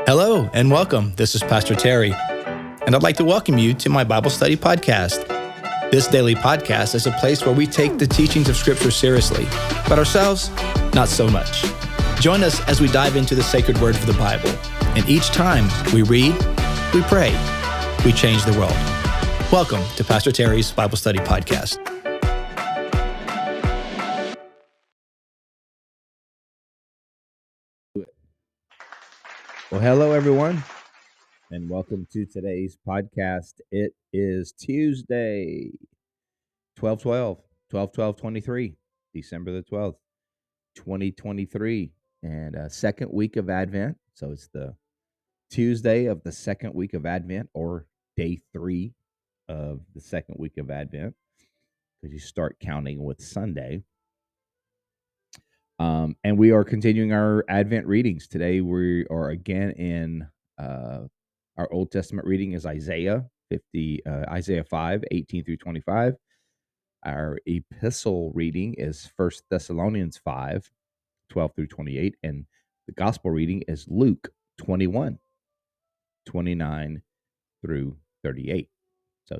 Hello and welcome. This is Pastor Terry, and I'd like to welcome you to my Bible study podcast. This daily podcast is a place where we take the teachings of Scripture seriously, but ourselves, not so much. Join us as we dive into the sacred word of the Bible, and each time we read, we pray, we change the world. Welcome to Pastor Terry's Bible Study Podcast. Well, hello, everyone, and welcome to today's podcast. It is Tuesday, 12/12/23, December the 12th, 2023, and second week of Advent. So it's the Tuesday of the second week of Advent, or day 3 of the second week of Advent, because you start counting with Sunday. And we are continuing our Advent readings. Today we are again in our Old Testament reading is Isaiah 5, 18 through 25. Our epistle reading is 1 Thessalonians 5, 12 through 28. And the gospel reading is Luke 21, 29 through 38. So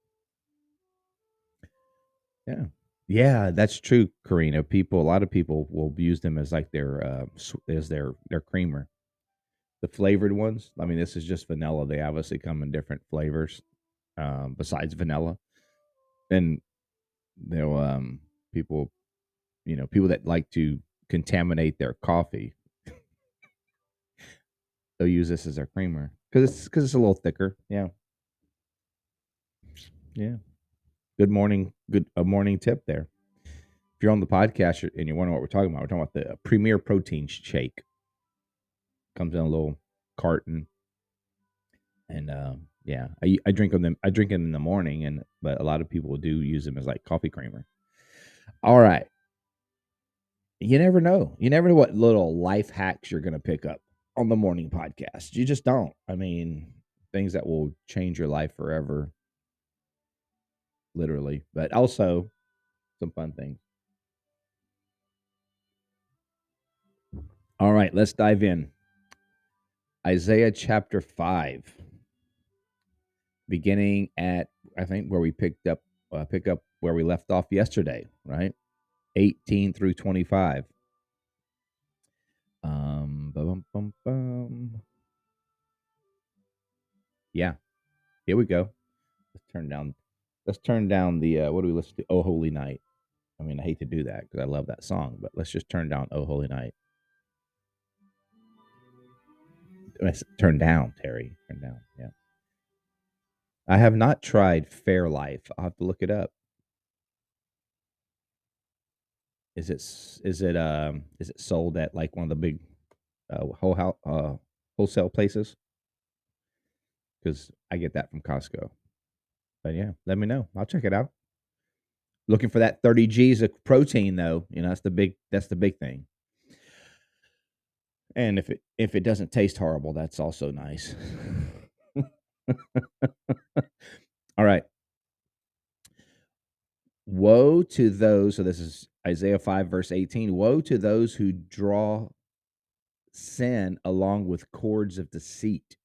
yeah, that's true, Karina. A lot of people will use them as like their creamer. The flavored ones, I mean, this is just vanilla. They obviously come in different flavors besides vanilla. And they'll people that like to contaminate their coffee, they'll use this as their creamer because it's a little thicker. Yeah. Good morning tip there. If you're on the podcast and you're wondering what we're talking about the Premier Protein Shake. Comes in a little carton, and I drink them. I drink them in the morning, but a lot of people do use them as like coffee creamer. All right. You never know. You never know what little life hacks you're going to pick up on the morning podcast. You just don't. I mean, things that will change your life forever, literally, but also some fun things. All right, let's dive in. Isaiah chapter 5, beginning at, I think, where we pick up where we left off yesterday, right? 18 through 25. Yeah, here we go. Let's turn down the what do we listen to? Oh Holy Night. I mean, I hate to do that because I love that song, but let's just turn down Oh Holy Night. Turn down, Terry. Turn down. Yeah. I have not tried Fairlife. I'll have to look it up. Is it sold at like one of the big wholesale places? Because I get that from Costco. But yeah, let me know. I'll check it out. Looking for that 30 G's of protein, though. That's the big thing. And if it doesn't taste horrible, that's also nice. All right. Woe to those, so this is Isaiah 5, verse 18. Woe to those who draw sin along with cords of deceit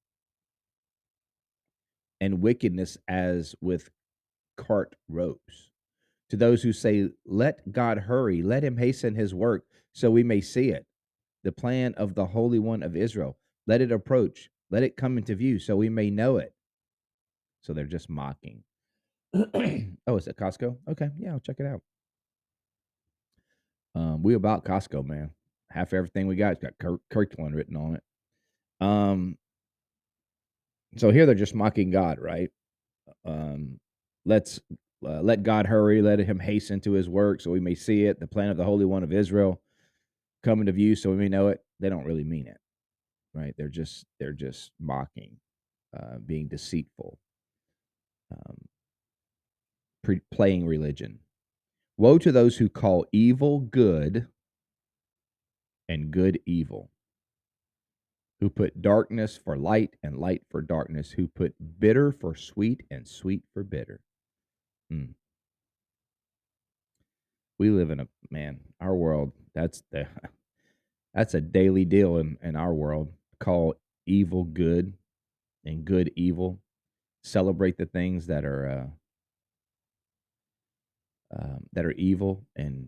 and wickedness as with cart ropes. To those who say, let God hurry, let him hasten his work so we may see it. The plan of the Holy One of Israel. Let it approach. Let it come into view so we may know it. So they're just mocking. Oh, is it Costco? Okay, yeah, I'll check it out. We about Costco, man. Half everything we got has got Kirkland written on it. So here they're just mocking God, right? Let's let God hurry, let him hasten to his work so we may see it. The plan of the Holy One of Israel come into view so we may know it. They don't really mean it, right? They're just mocking, being deceitful, playing religion. Woe to those who call evil good and good evil, who put darkness for light and light for darkness, who put bitter for sweet and sweet for bitter. We live in our world. That's a daily deal in our world. Call evil good and good evil. Celebrate the things that are evil,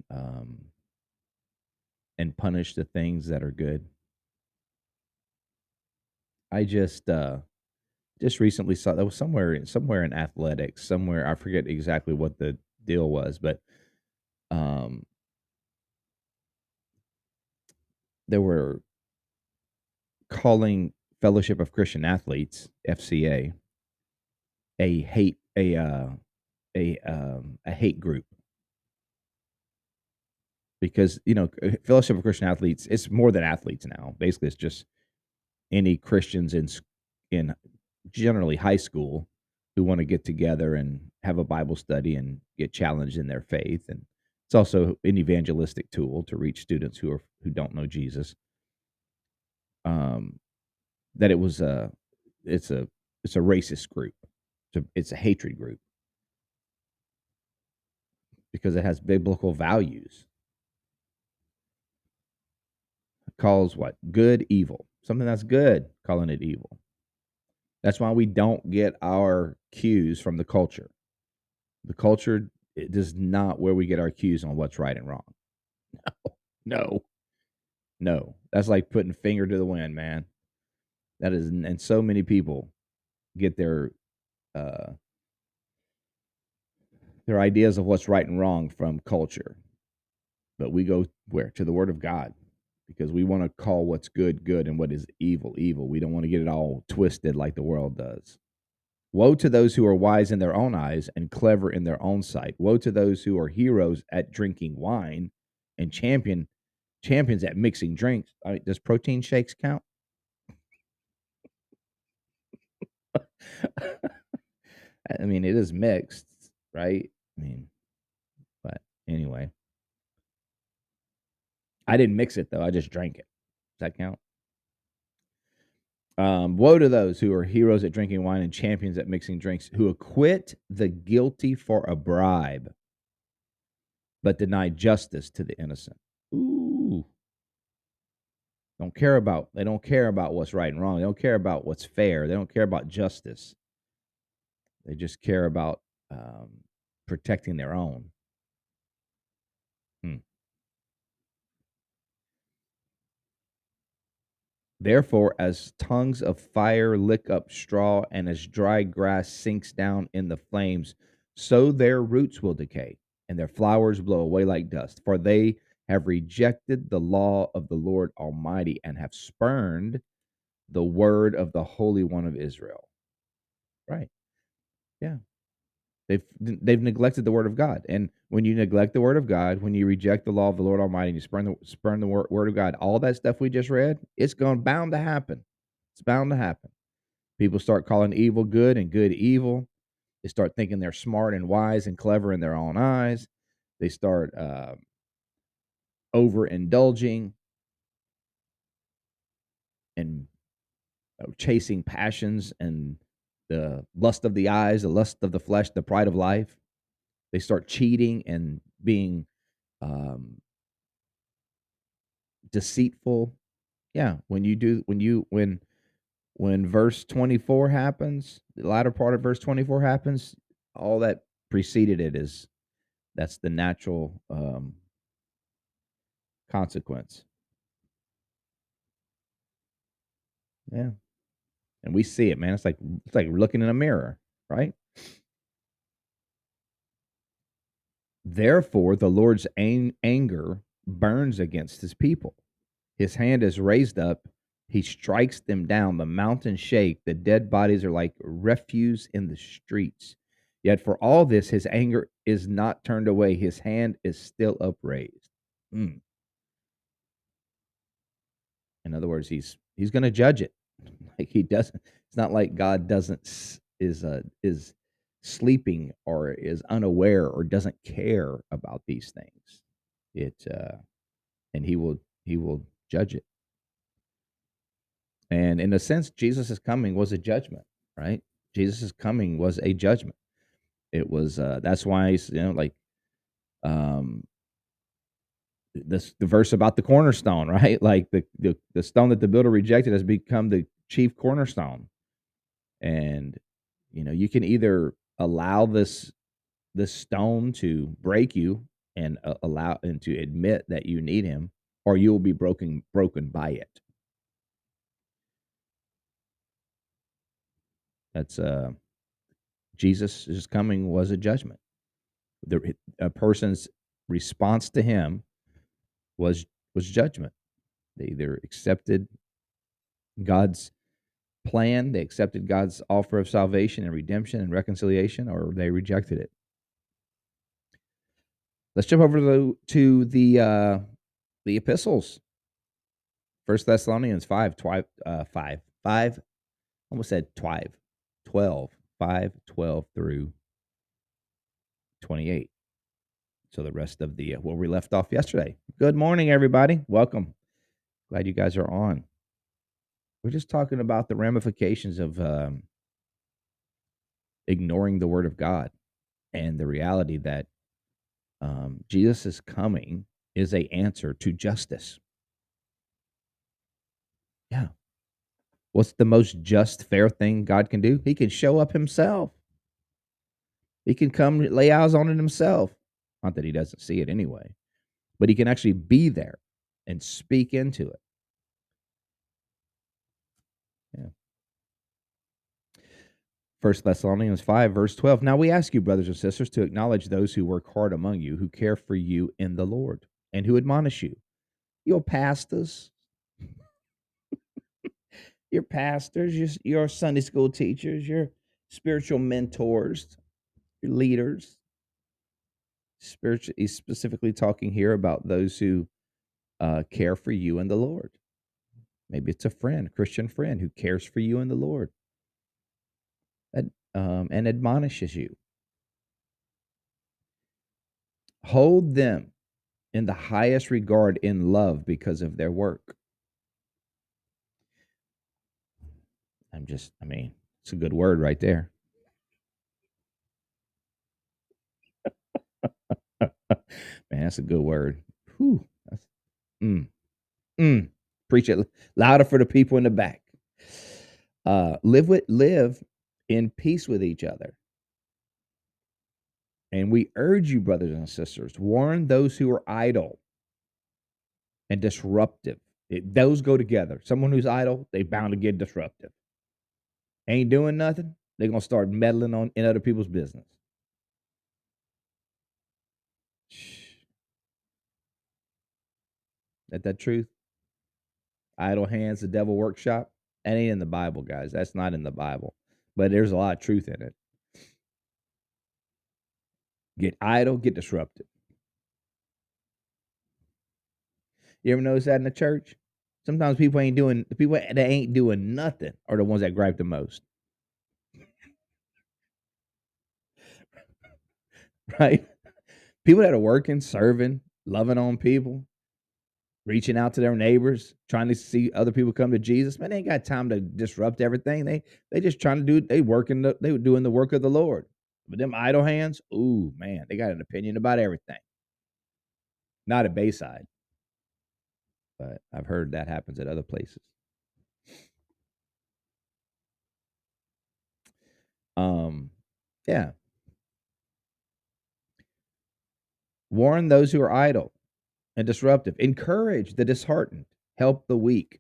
and punish the things that are good. I just recently saw that was somewhere in athletics, somewhere I forget exactly what the deal was, but um, they were calling Fellowship of Christian Athletes (FCA) a hate a hate group, because Fellowship of Christian Athletes, it's more than athletes now. Basically, it's just any Christians in generally high school who want to get together and have a Bible study and get challenged in their faith. And it's also an evangelistic tool to reach students who don't know Jesus. Um, that it was it's a it's a racist group. It's a hatred group because it has biblical values. It calls what good evil, something that's good, calling it evil. That's why we don't get our cues from the culture. The culture is not where we get our cues on what's right and wrong. No, no. That's like putting finger to the wind, man. That is, and so many people get uh, their ideas of what's right and wrong from culture. But we go where? To the Word of God, because we want to call what's good, good, and what is evil, evil. We don't want to get it all twisted like the world does. Woe to those who are wise in their own eyes and clever in their own sight. Woe to those who are heroes at drinking wine and champions at mixing drinks. Does protein shakes count? I mean, it is mixed, right? I mean, but anyway, I didn't mix it though. I just drank it. Does that count? Woe to those who are heroes at drinking wine and champions at mixing drinks, who acquit the guilty for a bribe, but deny justice to the innocent. Ooh. They don't care about what's right and wrong. They don't care about what's fair. They don't care about justice. They just care about protecting their own. Hmm. Therefore, as tongues of fire lick up straw, and as dry grass sinks down in the flames, so their roots will decay, and their flowers blow away like dust. For they have rejected the law of the Lord Almighty, and have spurned the word of the Holy One of Israel. Right. Yeah. They've neglected the word of God. And when you neglect the word of God, when you reject the law of the Lord Almighty, and you spurn the word of God, all that stuff we just read, it's bound to happen. It's bound to happen. People start calling evil good and good evil. They start thinking they're smart and wise and clever in their own eyes. They start overindulging and chasing passions and the lust of the eyes, the lust of the flesh, the pride of life. They start cheating and being deceitful. Yeah, when verse 24 happens, the latter part of verse 24 happens, all that preceded it that's the natural consequence. Yeah. And we see it, man. It's like looking in a mirror, right? Therefore, the Lord's anger burns against his people. His hand is raised up. He strikes them down. The mountains shake. The dead bodies are like refuse in the streets. Yet for all this, his anger is not turned away. His hand is still upraised. Mm. In other words, he's going to judge it. Like he doesn't. It's not like God doesn't is sleeping or is unaware or doesn't care about these things. And he will judge it. And in a sense, Jesus' coming was a judgment, right? Jesus' coming was a judgment. It was that's why like um the verse about the cornerstone, right? Like the stone that the builder rejected has become the chief cornerstone. And you can either allow this stone to break you and allow and to admit that you need him, or you will be broken by it. That's Jesus' coming was a judgment. A person's response to him was judgment. They either accepted God's plan, they accepted God's offer of salvation and redemption and reconciliation, or they rejected it. Let's jump over to the epistles. 1 Thessalonians 5, almost said 12, 5:12 through 28. So the rest of the where we left off yesterday. Good morning, everybody. Welcome. Glad you guys are on. We're just talking about the ramifications of ignoring the word of God, and the reality that Jesus' coming is an answer to justice. Yeah. What's the most just, fair thing God can do? He can show up himself. He can come lay eyes on it himself. Not that he doesn't see it anyway, but he can actually be there and speak into it. Yeah. 1 Thessalonians 5, verse 12. Now we ask you, brothers and sisters, to acknowledge those who work hard among you, who care for you in the Lord, and who admonish you. Your pastors, your Sunday school teachers, your spiritual mentors, your leaders. He's specifically talking here about those who care for you in the Lord. Maybe it's a Christian friend who cares for you in the Lord and admonishes you. Hold them in the highest regard in love because of their work. It's a good word right there. Man, that's a good word. Whew. Preach it louder for the people in the back. Live in peace with each other. And we urge you, brothers and sisters, warn those who are idle and disruptive. Those go together. Someone who's idle, they bound to get disruptive. Ain't doing nothing, they're going to start meddling in other people's business. That truth? Idle hands, the devil workshop. That ain't in the Bible, guys. That's not in the Bible. But there's a lot of truth in it. Get idle, get disrupted. You ever notice that in the church? Sometimes the people that ain't doing nothing are the ones that gripe the most. Right? People that are working, serving, loving on people, reaching out to their neighbors, trying to see other people come to Jesus. Man, they ain't got time to disrupt everything. They just trying to they doing the work of the Lord. But them idle hands, ooh, man, they got an opinion about everything. Not at Bayside, but I've heard that happens at other places. Yeah. Warn those who are idle and disruptive. Encourage the disheartened. Help the weak.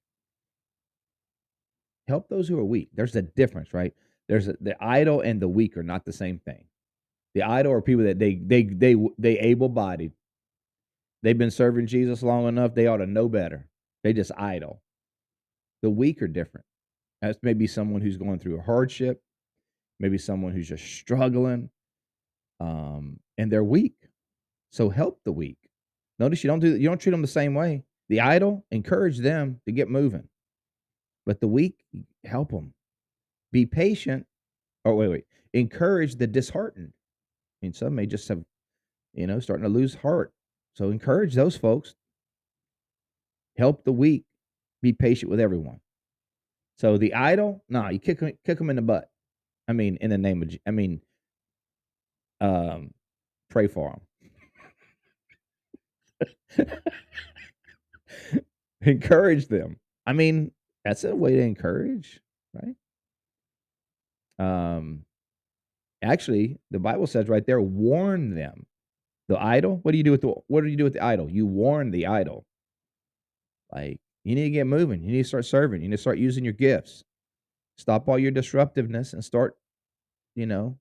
Help those who are weak. There's a difference, right? The idle and the weak are not the same thing. The idle are people that they able-bodied. They've been serving Jesus long enough. They ought to know better. They just idle. The weak are different. That's maybe someone who's going through a hardship, maybe someone who's just struggling, and they're weak. So help the weak. Notice you don't treat them the same way. The idle, encourage them to get moving, but the weak, help them. Be patient. Oh, wait. Encourage the disheartened. I mean, some may just have, starting to lose heart. So encourage those folks. Help the weak. Be patient with everyone. So the idle, you kick them in the butt. I mean, in the name of, pray for them. Encourage them. I mean, That's a way to encourage, right? Actually, the Bible says right there, warn them. The idol, what do you do with the idol? You warn the idol. Like, you need to get moving. You need to start serving. You need to start using your gifts. Stop all your disruptiveness and start, you know,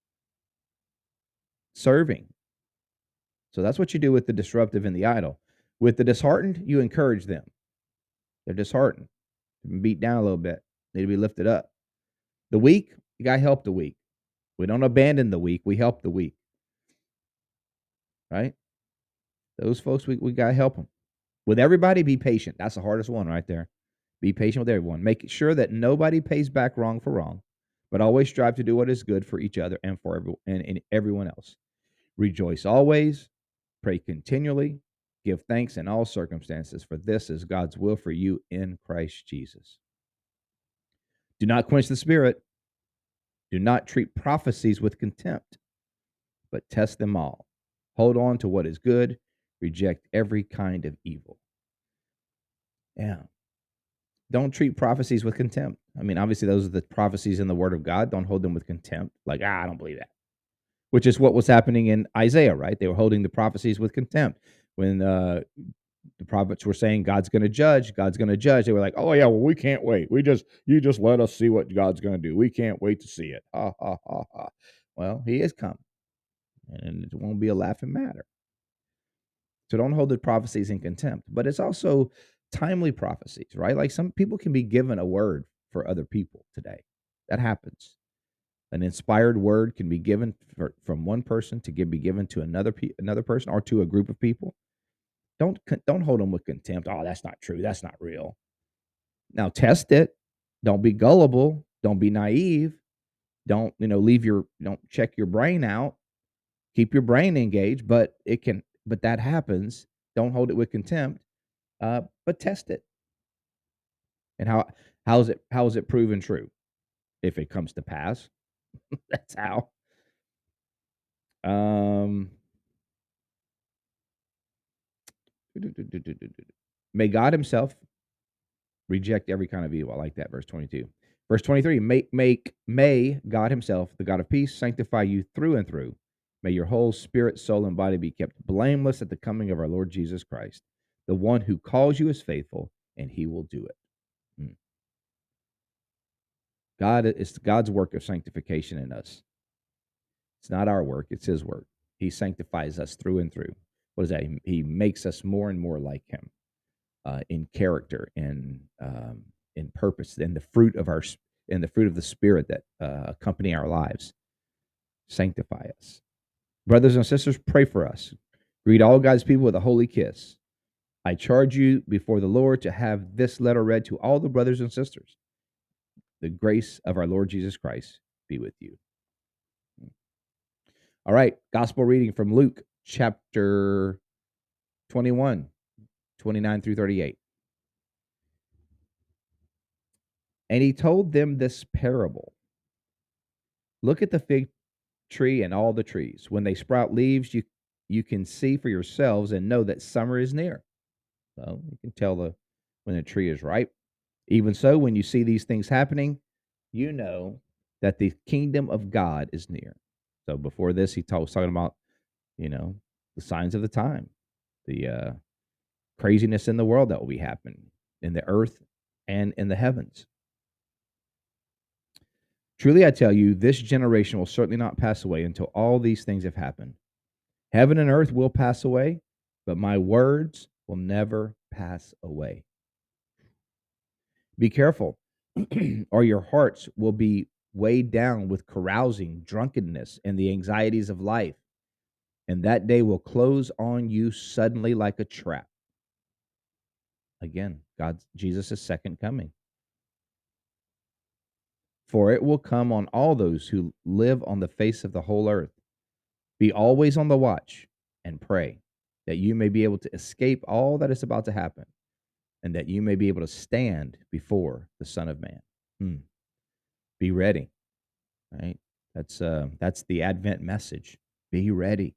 serving. So that's what you do with the disruptive and the idle. With the disheartened, you encourage them. They're disheartened, they've been beat down a little bit, need to be lifted up. The weak, you got to help the weak. We don't abandon the weak, we help the weak, right? Those folks, we got to help them. With everybody, be patient. That's the hardest one right there. Be patient with everyone. Make sure that nobody pays back wrong for wrong, but always strive to do what is good for each other and for everyone else. Rejoice always, pray continually, give thanks in all circumstances, for this is God's will for you in Christ Jesus. Do not quench the spirit. Do not treat prophecies with contempt, but test them all. Hold on to what is good. Reject every kind of evil. Yeah. Don't treat prophecies with contempt. I mean, obviously, those are the prophecies in the Word of God. Don't hold them with contempt. Like, I don't believe that. Which is what was happening in Isaiah, right? They were holding the prophecies with contempt. When the prophets were saying God's going to judge, they were like, "Oh yeah, well we can't wait. You just let us see what God's going to do. We can't wait to see it." Ha ha ha ha. Well, He is coming, and it won't be a laughing matter. So don't hold the prophecies in contempt. But it's also timely prophecies, right? Like some people can be given a word for other people today. That happens. An inspired word can be given from one person to be given to another person or to a group of people. Don't hold them with contempt. Oh, that's not true. That's not real. Now test it. Don't be gullible. Don't be naive. Don't don't check your brain out. Keep your brain engaged, but that happens. Don't hold it with contempt. But test it. And how is it proven true? If it comes to pass, that's how. May God Himself reject every kind of evil. I like that, verse 22. Verse 23, may God Himself, the God of peace, sanctify you through and through. May your whole spirit, soul, and body be kept blameless at the coming of our Lord Jesus Christ. The one who calls you is faithful, and He will do it. It's God's work of sanctification in us. It's not our work, it's His work. He sanctifies us through and through. What is that? He makes us more and more like Him in character and in purpose, and the fruit of the Spirit that accompany our lives. Sanctify us. Brothers and sisters, pray for us. Greet all God's people with a holy kiss. I charge you before the Lord to have this letter read to all the brothers and sisters. The grace of our Lord Jesus Christ be with you. All right, gospel reading from Luke chapter 21, 29 through 38. And He told them this parable. Look at the fig tree and all the trees. When they sprout leaves, you can see for yourselves and know that summer is near. So you can tell when a tree is ripe. Even so, when you see these things happening, you know that the kingdom of God is near. So before this, he was talking about, the signs of the time, the craziness in the world that will be happening in the earth and in the heavens. Truly, I tell you, this generation will certainly not pass away until all these things have happened. Heaven and earth will pass away, but my words will never pass away. Be careful, or your hearts will be weighed down with carousing, drunkenness, and the anxieties of life, and that day will close on you suddenly like a trap. Again, Jesus' second coming. For it will come on all those who live on the face of the whole earth. Be always on the watch and pray that you may be able to escape all that is about to happen, and that you may be able to stand before the Son of Man. Be ready, right? That's the Advent message. Be ready.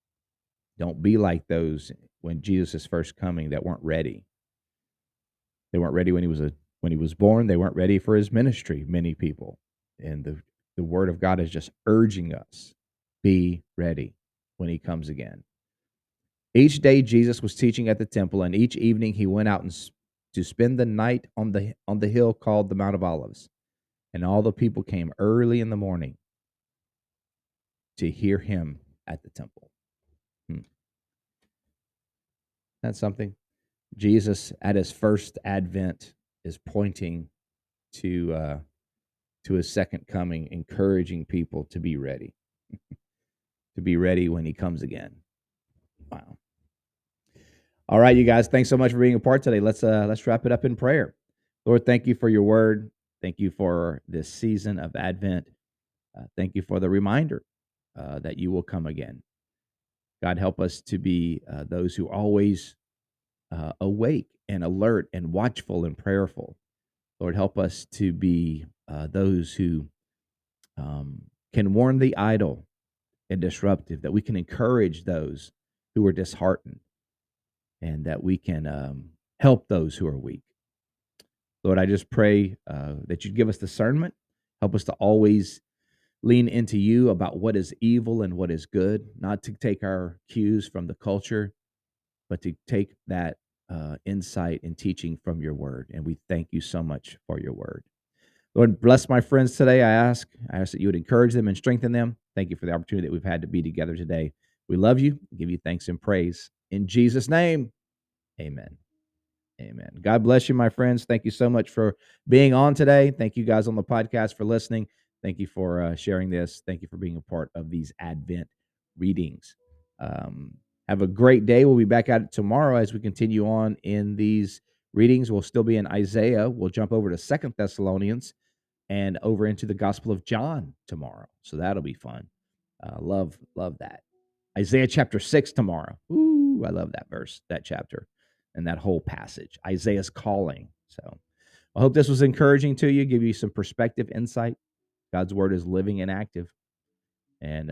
Don't be like those when Jesus is first coming that weren't ready. They weren't ready when he was born. They weren't ready for his ministry, many people. And the word of God is just urging us, be ready when he comes again. Each day Jesus was teaching at the temple, and each evening he went out to spend the night on the hill called the Mount of Olives. And all the people came early in the morning to hear him at the temple. That's something. Jesus at his first advent is pointing to his second coming, encouraging people to be ready, to be ready when he comes again. Wow. All right, you guys, thanks so much for being a part today. Let's wrap it up in prayer. Lord, thank you for your word. Thank you for this season of Advent. Thank you for the reminder that you will come again. God, help us to be those who always awake and alert and watchful and prayerful. Lord, help us to be those who can warn the idle and disruptive, that we can encourage those who are disheartened, and that we can help those who are weak. Lord, I just pray that you'd give us discernment. Help us to always lean into you about what is evil and what is good, not to take our cues from the culture, but to take that insight and teaching from your word. And we thank you so much for your word. Lord, bless my friends today. I ask that you would encourage them and strengthen them. Thank you for the opportunity that we've had to be together today. We love you, give you thanks and praise. In Jesus' name, amen. Amen. God bless you, my friends. Thank you so much for being on today. Thank you guys on the podcast for listening. Thank you for sharing this. Thank you for being a part of these Advent readings. Have a great day. We'll be back at it tomorrow as we continue on in these readings. We'll still be in Isaiah. We'll jump over to 2 Thessalonians and over into the Gospel of John tomorrow. So that'll be fun. Love that. Isaiah chapter 6 tomorrow. Ooh, I love that verse, that chapter, and that whole passage. Isaiah's calling. So I hope this was encouraging to you, give you some perspective, insight. God's word is living and active, and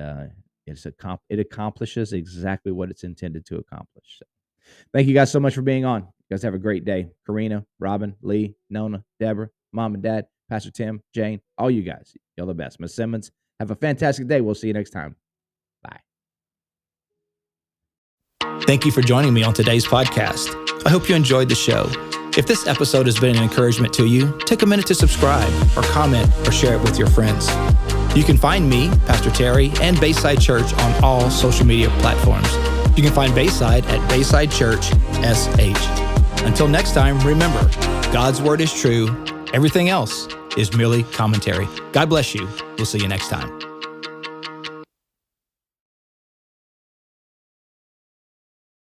it accomplishes exactly what it's intended to accomplish. So, thank you guys so much for being on. You guys have a great day. Karina, Robin, Lee, Nona, Deborah, Mom and Dad, Pastor Tim, Jane, all you guys. You're the best. Miss Simmons, have a fantastic day. We'll see you next time. Bye. Thank you for joining me on today's podcast. I hope you enjoyed the show. If this episode has been an encouragement to you, take a minute to subscribe or comment or share it with your friends. You can find me, Pastor Terry, and Bayside Church on all social media platforms. You can find Bayside at Bayside Church SH. Until next time, remember, God's word is true. Everything else is merely commentary. God bless you. We'll see you next time.